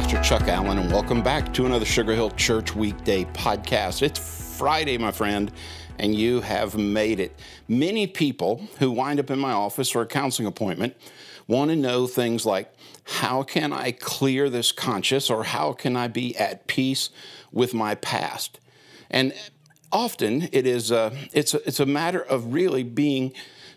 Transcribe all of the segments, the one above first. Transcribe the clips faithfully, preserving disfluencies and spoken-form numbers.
Pastor Chuck Allen, and welcome back to another Sugar Hill Church Weekday podcast. It's Friday, my friend, and you have made it. Many people who wind up in my office for a counseling appointment want to know things like, how can I clear this conscience, or how can I be at peace with my past? And often it is a, it's a, it's a matter of really being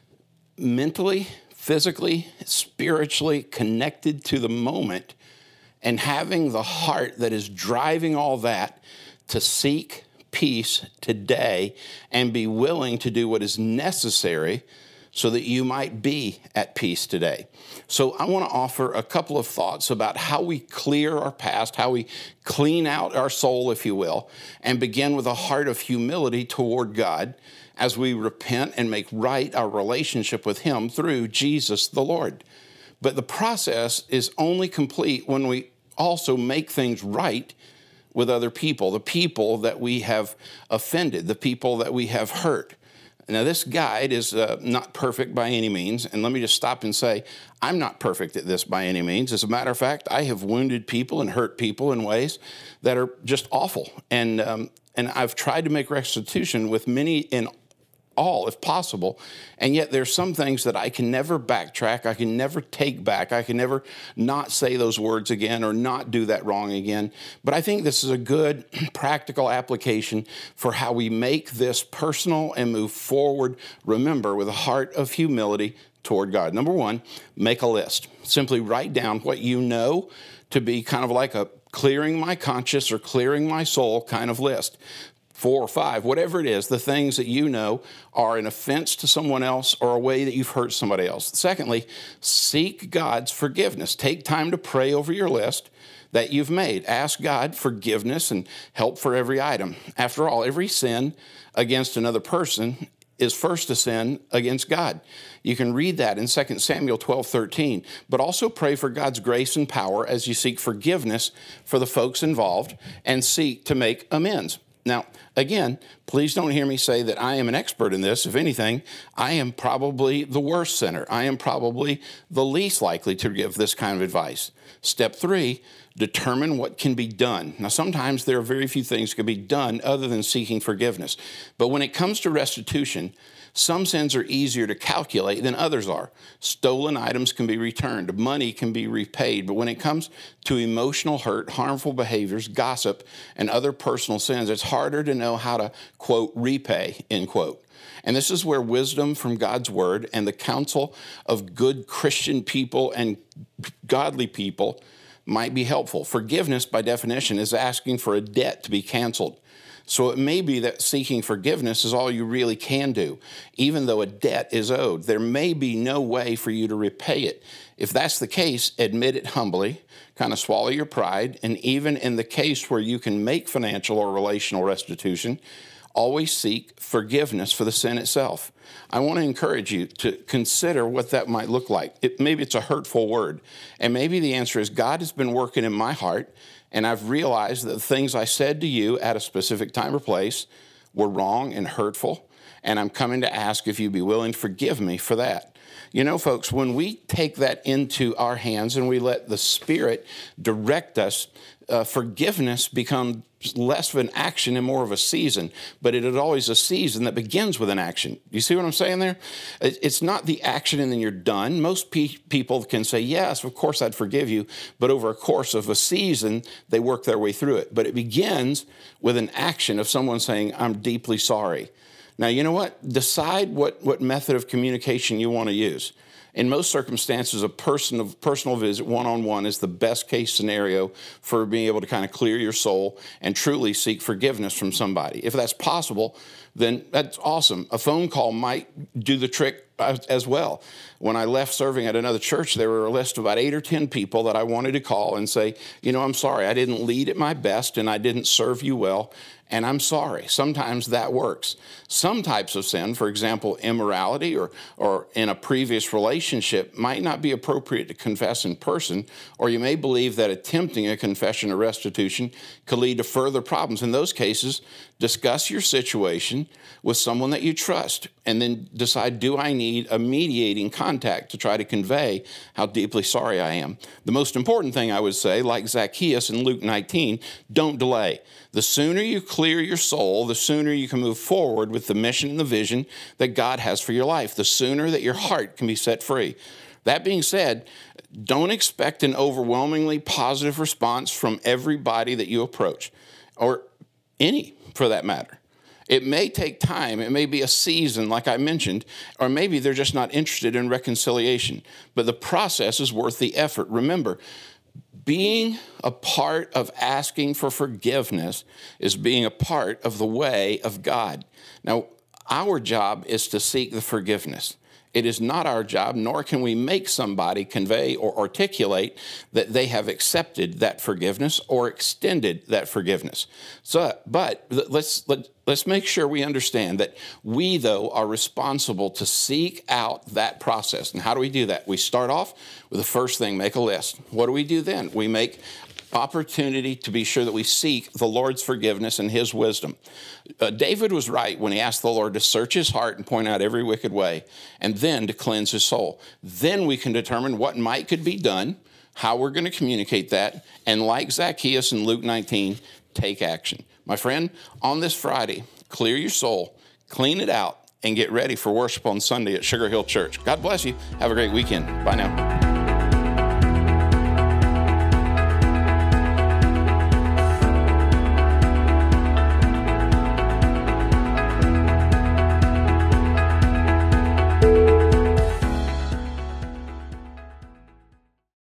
mentally, physically, spiritually connected to the moment and having the heart that is driving all that to seek peace today and be willing to do what is necessary so that you might be at peace today. So I want to offer a couple of thoughts about how we clear our past, how we clean out our soul, if you will, and begin with a heart of humility toward God as we repent and make right our relationship with Him through Jesus the Lord. But the process is only complete when we also make things right with other people, the people that we have offended, the people that we have hurt. Now, this guide is uh, not perfect by any means, and let me just stop and say, I'm not perfect at this by any means. As a matter of fact, I have wounded people and hurt people in ways that are just awful, and um, and I've tried to make restitution with many in all, if possible, and yet there's some things that I can never backtrack, I can never take back, I can never not say those words again or not do that wrong again. But I think this is a good practical application for how we make this personal and move forward, remember, with a heart of humility toward God. Number one, make a list. Simply write down what you know to be kind of like a clearing my conscience or clearing my soul kind of list. Four or five, whatever it is, the things that you know are an offense to someone else or a way that you've hurt somebody else. Secondly, seek God's forgiveness. Take time to pray over your list that you've made. Ask God forgiveness and help for every item. After all, every sin against another person is first a sin against God. You can read that in Second Samuel twelve thirteen, but also pray for God's grace and power as you seek forgiveness for the folks involved and seek to make amends. Now, again, please don't hear me say that I am an expert in this. If anything, I am probably the worst sinner. I am probably the least likely to give this kind of advice. Step three, determine what can be done. Now, sometimes there are very few things that can be done other than seeking forgiveness. But when it comes to restitution, some sins are easier to calculate than others are. Stolen items can be returned. Money can be repaid. But when it comes to emotional hurt, harmful behaviors, gossip, and other personal sins, it's harder to know how to, quote, repay, end quote. And this is where wisdom from God's word and the counsel of good Christian people and godly people might be helpful. Forgiveness, by definition, is asking for a debt to be canceled. So it may be that seeking forgiveness is all you really can do, even though a debt is owed. There may be no way for you to repay it. If that's the case, admit it humbly, kind of swallow your pride, and even in the case where you can make financial or relational restitution, always seek forgiveness for the sin itself. I want to encourage you to consider what that might look like. It, maybe it's a hurtful word, and maybe the answer is God has been working in my heart, and I've realized that the things I said to you at a specific time or place were wrong and hurtful, and I'm coming to ask if you'd be willing to forgive me for that. You know, folks, when we take that into our hands and we let the Spirit direct us, uh, forgiveness becomes less of an action and more of a season, but it is always a season that begins with an action. You see what I'm saying there? It's not the action and then you're done. Most pe- people can say, yes, of course I'd forgive you, but over a course of a season, they work their way through it. But it begins with an action of someone saying, I'm deeply sorry. Now, you know what? Decide what, what method of communication you want to use. In most circumstances, a personal, personal visit one-on-one is the best case scenario for being able to kind of clear your soul and truly seek forgiveness from somebody. If that's possible, then that's awesome. A phone call might do the trick as well. When I left serving at another church, there were a list of about eight or ten people that I wanted to call and say, you know, I'm sorry, I didn't lead at my best and I didn't serve you well, and I'm sorry. Sometimes that works. Some types of sin, for example, immorality or, or in a previous relationship, might not be appropriate to confess in person, or you may believe that attempting a confession or restitution could lead to further problems. In those cases, discuss your situation conversation with someone that you trust, and then decide, do I need a mediating contact to try to convey how deeply sorry I am? The most important thing I would say, like Zacchaeus in Luke nineteen, don't delay. The sooner you clear your soul, the sooner you can move forward with the mission and the vision that God has for your life, the sooner that your heart can be set free. That being said, don't expect an overwhelmingly positive response from everybody that you approach, or any for that matter. It may take time. It may be a season, like I mentioned, or maybe they're just not interested in reconciliation. But the process is worth the effort. Remember, being a part of asking for forgiveness is being a part of the way of God. Now, our job is to seek the forgiveness. It is not our job, nor can we make somebody convey or articulate that they have accepted that forgiveness or extended that forgiveness. So, but let's let, let's make sure we understand that we, though, are responsible to seek out that process. And how do we do that? We start off with the first thing, make a list. What do we do then? We make opportunity to be sure that we seek the Lord's forgiveness and his wisdom. Uh, David was right when he asked the Lord to search his heart and point out every wicked way, and then to cleanse his soul. Then we can determine what might could be done, how we're going to communicate that, and like Zacchaeus in Luke nineteen, take action. My friend, on this Friday, clear your soul, clean it out, and get ready for worship on Sunday at Sugar Hill Church. God bless you. Have a great weekend. Bye now.